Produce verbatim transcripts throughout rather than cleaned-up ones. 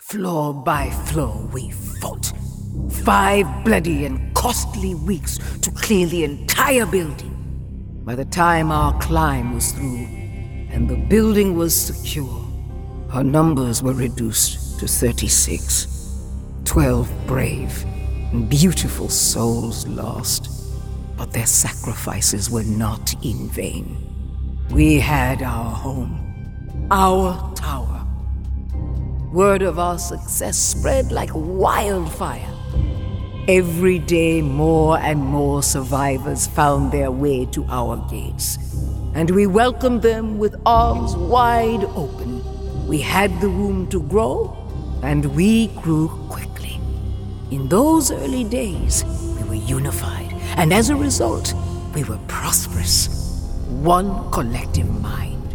Floor by floor we fought. Five bloody and costly weeks to clear the entire building. By the time our climb was through and the building was secure, our numbers were reduced to thirty-six. Twelve brave and beautiful souls lost, but their sacrifices were not in vain. We had our home, our tower. Word of our success spread like wildfire. Every day, more and more survivors found their way to our gates, and we welcomed them with arms wide open. We had the room to grow, and we grew quickly. In those early days, we were unified, and as a result, we were prosperous. One collective mind,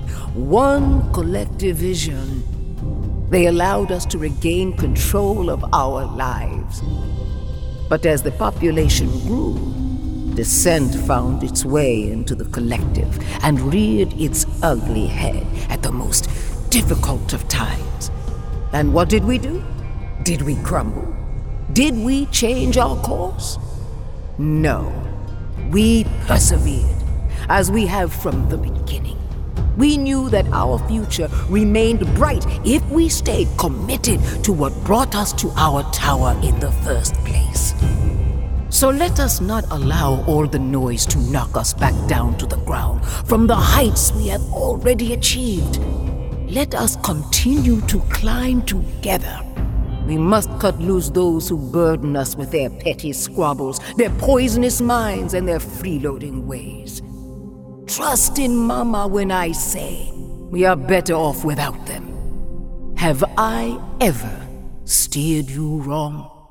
one collective vision. They allowed us to regain control of our lives. But as the population grew, dissent found its way into the collective and reared its ugly head at the most difficult of times. And what did we do? Did we crumble? Did we change our course? No. We persevered, as we have from the beginning. We knew that our future remained bright if we stayed committed to what brought us to our tower in the first place. So let us not allow all the noise to knock us back down to the ground from the heights we have already achieved. Let us continue to climb together. We must cut loose those who burden us with their petty squabbles, their poisonous minds, and their freeloading ways. Trust in Mama when I say we are better off without them. Have I ever steered you wrong?